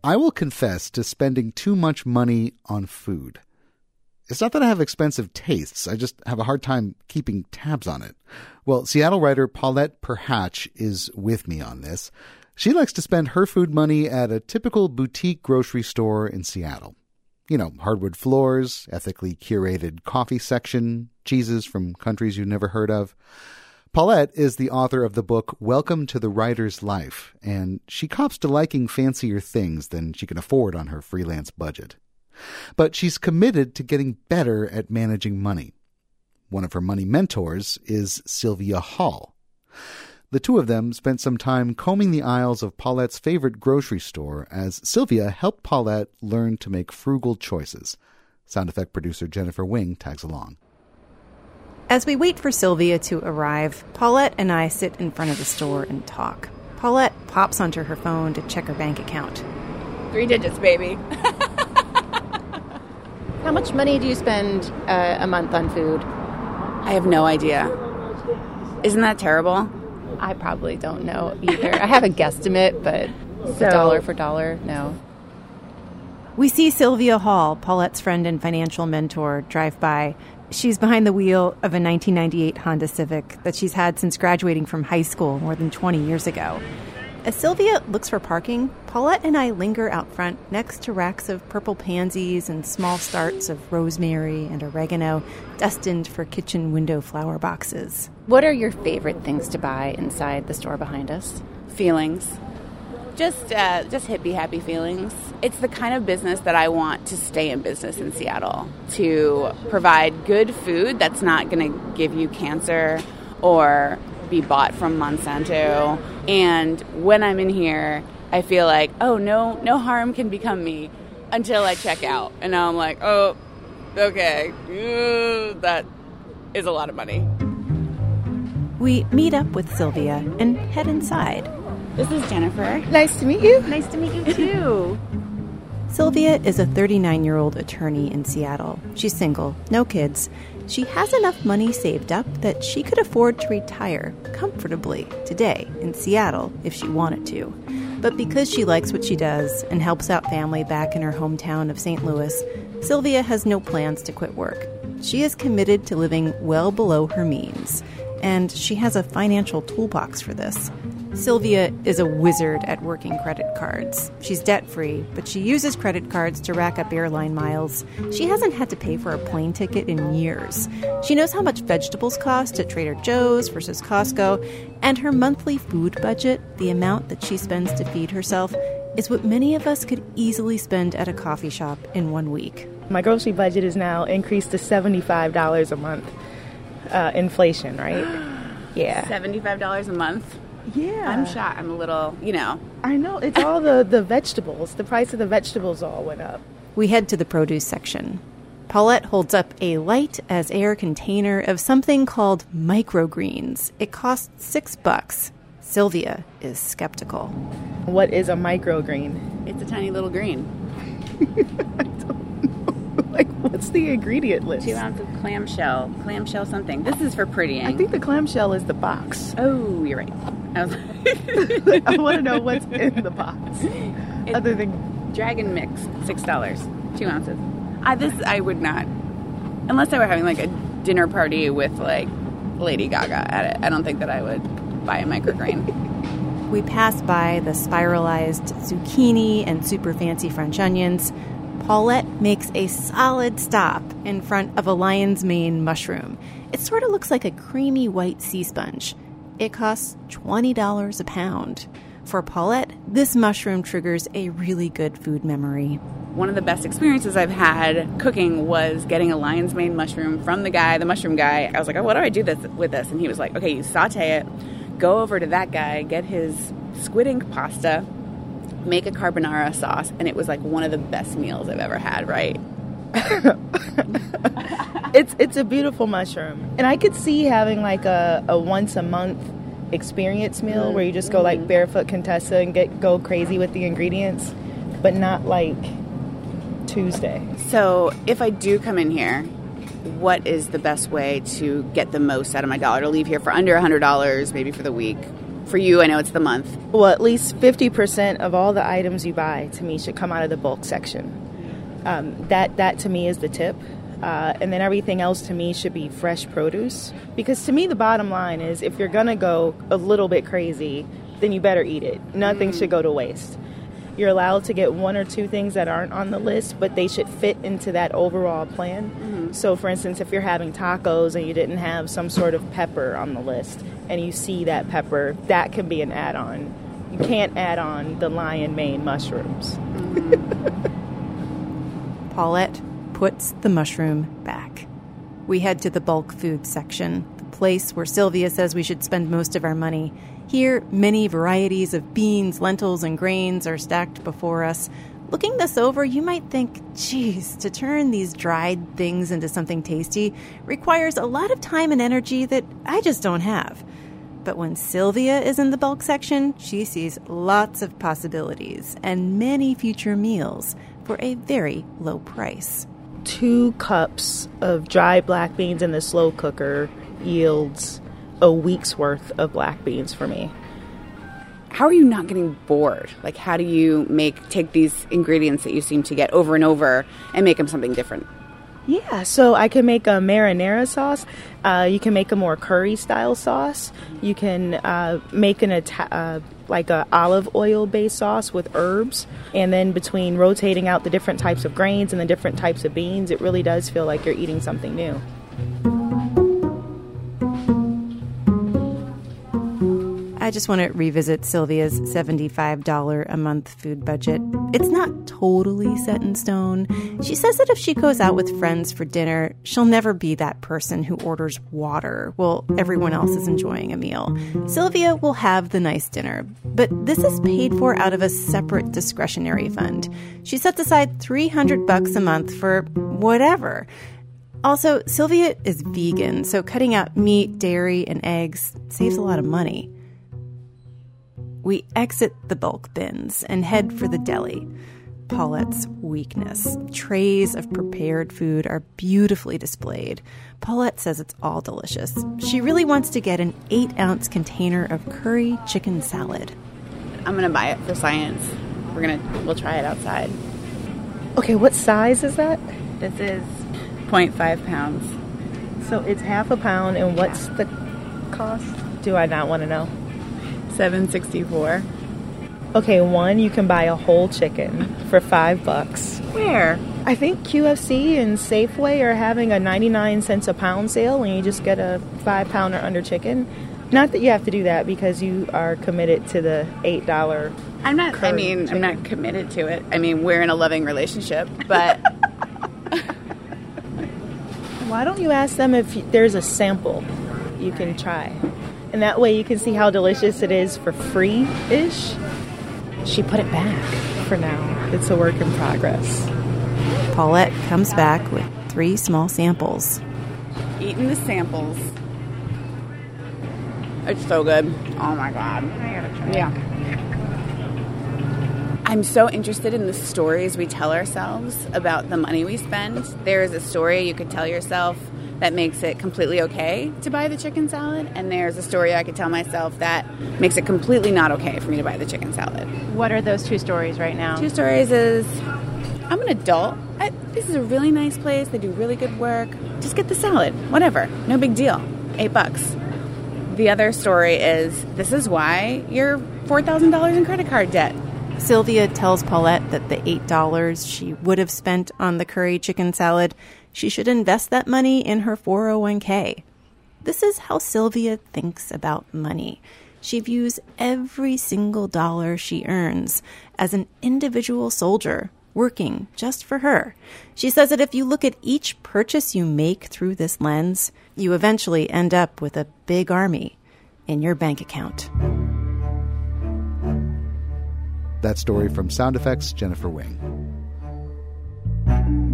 I will confess to spending too much money on food. It's not that I have expensive tastes. I just have a hard time keeping tabs on it. Well, Seattle writer Paulette Perhach is with me on this. She likes to spend her food money at a typical boutique grocery store in Seattle. You know, hardwood floors, ethically curated coffee section, cheeses from countries you've never heard of. Paulette is the author of the book Welcome to the Writer's Life, and she cops to liking fancier things than she can afford on her freelance budget. But she's committed to getting better at managing money. One of her money mentors is Sylvia Hall. The two of them spent some time combing the aisles of Paulette's favorite grocery store as Sylvia helped Paulette learn to make frugal choices. Sound effect producer Jennifer Wing tags along. As we wait for Sylvia to arrive, Paulette and I sit in front of the store and talk. Paulette pops onto her phone to check her bank account. 3 digits, baby. How much money do you spend a month on food? I have no idea. Isn't that terrible? I probably don't know either. I have a guesstimate, but dollar for dollar, no. We see Sylvia Hall, Paulette's friend and financial mentor, drive by. She's behind the wheel of a 1998 Honda Civic that she's had since graduating from high school more than 20 years ago. As Sylvia looks for parking, Paulette and I linger out front next to racks of purple pansies and small starts of rosemary and oregano destined for kitchen window flower boxes. What are your favorite things to buy inside the store behind us? Feelings. Just hippie happy feelings. It's the kind of business that I want to stay in business in Seattle, to provide good food that's not going to give you cancer or be bought from Monsanto. And when I'm in here, I feel like, oh, no harm can become me until I check out. And now I'm like, oh, okay, that is a lot of money. We meet up with Sylvia and head inside. This is Jennifer. Nice to meet you. Nice to meet you, too. Sylvia is a 39-year-old attorney in Seattle. She's single, no kids. She has enough money saved up that she could afford to retire comfortably today in Seattle if she wanted to. But because she likes what she does and helps out family back in her hometown of St. Louis, Sylvia has no plans to quit work. She is committed to living well below her means, and she has a financial toolbox for this. Sylvia is a wizard at working credit cards. She's debt-free, but she uses credit cards to rack up airline miles. She hasn't had to pay for a plane ticket in years. She knows how much vegetables cost at Trader Joe's versus Costco, and her monthly food budget, the amount that she spends to feed herself, is what many of us could easily spend at a coffee shop in 1 week. My grocery budget is now increased to $75 a month. Inflation, right? Yeah. $75 a month? Yeah. I'm shocked. I'm a little, I know. It's all the vegetables. The price of the vegetables all went up. We head to the produce section. Paulette holds up a light-as-air container of something called microgreens. It costs $6. Sylvia is skeptical. What is a microgreen? It's a tiny little green. I don't know. Like, what's the ingredient list? 2 ounces of clamshell something. This is for prettying. I think the clamshell is the box. Oh, you're right. I want to know what's in the box. Other than Dragon Mix, $6, 2 ounces. I would not, unless I were having like a dinner party with like Lady Gaga at it. I don't think that I would buy a microgreen. We pass by the spiralized zucchini and super fancy French onions. Paulette makes a solid stop in front of a lion's mane mushroom. It sort of looks like a creamy white sea sponge. It costs $20 a pound. For Paulette, this mushroom triggers a really good food memory. One of the best experiences I've had cooking was getting a lion's mane mushroom from the mushroom guy. I was like, oh, what do I do with this? And he was like, okay, you saute it, go over to that guy, get his squid ink pasta, make a carbonara sauce, and it was like one of the best meals I've ever had, right? It's a beautiful mushroom. And I could see having like a once a month experience meal where you just go like barefoot Contessa and go crazy with the ingredients, but not like Tuesday. So if I do come in here, what is the best way to get the most out of my dollar, to leave here for under $100 maybe for the week For you, I know it's the month. Well, at least 50% of all the items you buy, to me, should come out of the bulk section. That to me is the tip. And then everything else to me should be fresh produce. Because to me, the bottom line is if you're going to go a little bit crazy, then you better eat it. Nothing should go to waste. You're allowed to get one or two things that aren't on the list, but they should fit into that overall plan. So, for instance, if you're having tacos and you didn't have some sort of pepper on the list and you see that pepper, that can be an add-on. You can't add on the lion mane mushrooms. Paulette puts the mushroom back. We head to the bulk food section, the place where Sylvia says we should spend most of our money. Here, many varieties of beans, lentils, and grains are stacked before us. Looking this over, you might think, geez, to turn these dried things into something tasty requires a lot of time and energy that I just don't have. But when Sylvia is in the bulk section, she sees lots of possibilities and many future meals for a very low price. 2 cups of dried black beans in the slow cooker yields a week's worth of black beans for me. How are you not getting bored? Like, how do you take these ingredients that you seem to get over and over and make them something different? Yeah, so I can make a marinara sauce. You can make a more curry-style sauce. You can make like a olive oil-based sauce with herbs. And then between rotating out the different types of grains and the different types of beans, it really does feel like you're eating something new. I just want to revisit Sylvia's $75 a month food budget. It's not totally set in stone. She says that if she goes out with friends for dinner, she'll never be that person who orders water while everyone else is enjoying a meal. Sylvia will have the nice dinner, but this is paid for out of a separate discretionary fund. She sets aside $300 a month for whatever. Also, Sylvia is vegan, so cutting out meat, dairy, and eggs saves a lot of money. We exit the bulk bins and head for the deli. Paulette's weakness. Trays of prepared food are beautifully displayed. Paulette says it's all delicious. She really wants to get an 8-ounce container of curry chicken salad. I'm going to buy it for science. We'll try it outside. Okay, what size is that? This is 0.5 pounds. So it's half a pound, and what's the cost? Do I not want to know? $7.64. Okay, one, you can buy a whole chicken for $5. Where? I think QFC and Safeway are having a 99 cents a pound sale, and you just get a 5-pounder under chicken. Not that you have to do that because you are committed to the $8. I'm not committed to it. I mean, we're in a loving relationship, but why don't you ask them if there's a sample you can try? And that way you can see how delicious it is for free-ish. She put it back for now. It's a work in progress. Paulette comes back with 3 small samples. Eating the samples. It's so good. Oh my God. I gotta try it. Yeah. I'm so interested in the stories we tell ourselves about the money we spend. There is a story you could tell yourself that makes it completely okay to buy the chicken salad, and there's a story I could tell myself that makes it completely not okay for me to buy the chicken salad. What are those 2 stories right now? 2 stories is, I'm an adult. This is a really nice place. They do really good work. Just get the salad. Whatever. No big deal. $8. The other story is, this is why you're $4,000 in credit card debt. Sylvia tells Paulette that the $8 she would have spent on the curry chicken salad, she should invest that money in her 401k. This is how Sylvia thinks about money. She views every single dollar she earns as an individual soldier working just for her. She says that if you look at each purchase you make through this lens, you eventually end up with a big army in your bank account. That story from Sound Effects, Jennifer Wing.